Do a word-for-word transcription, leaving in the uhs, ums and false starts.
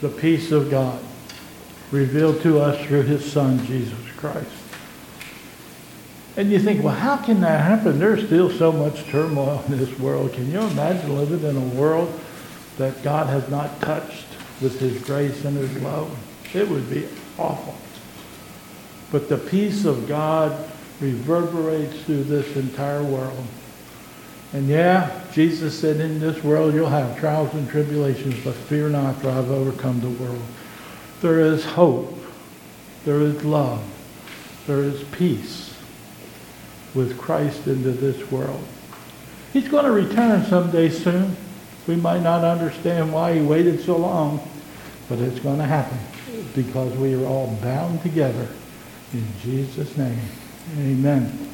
the peace of God revealed to us through his Son, Jesus Christ. And you think, well, how can that happen? There's still so much turmoil in this world. Can you imagine living in a world that God has not touched with his grace and his love? It would be awful. But the peace of God reverberates through this entire world. And yeah, Jesus said, in this world you'll have trials and tribulations, but fear not, for I've overcome the world. There is hope. There is love. There is peace with Christ into this world. He's going to return someday soon. We might not understand why he waited so long, but it's going to happen because we are all bound together in Jesus' name. Amen.